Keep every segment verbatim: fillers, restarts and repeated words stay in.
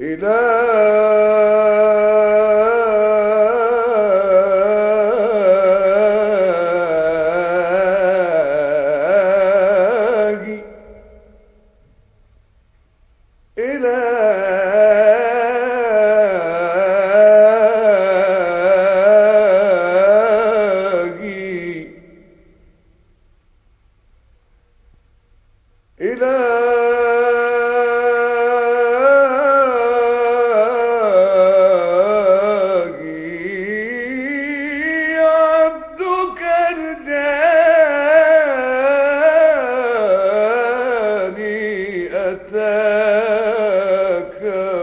إلهي إلهي عبدك الجاني أتاك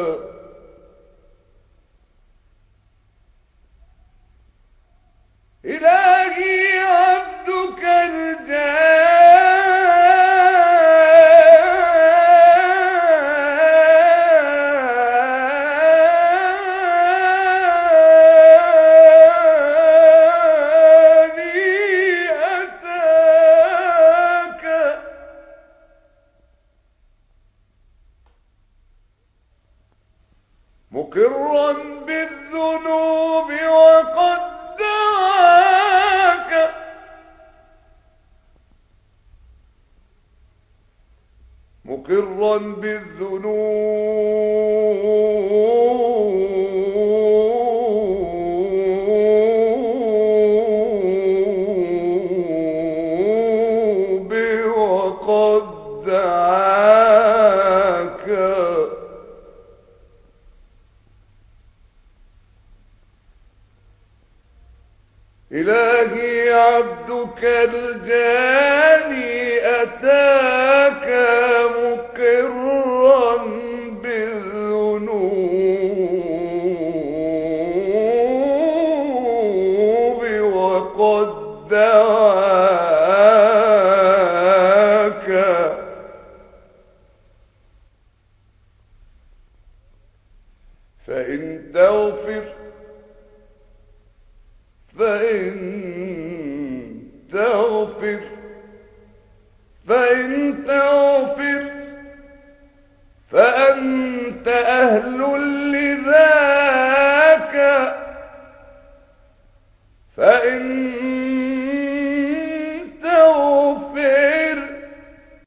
إلهي عبدك الجاني أتاك مقرا بالذنوب وقد دعاك مقرا بالذنوب وقد دعاك إلهي عبدك الجاني أتاك مقرا بالذنوب وقد دعاك فإن تغفر فإن تغفر فإن تغفر فأنت أهل لذاك فإن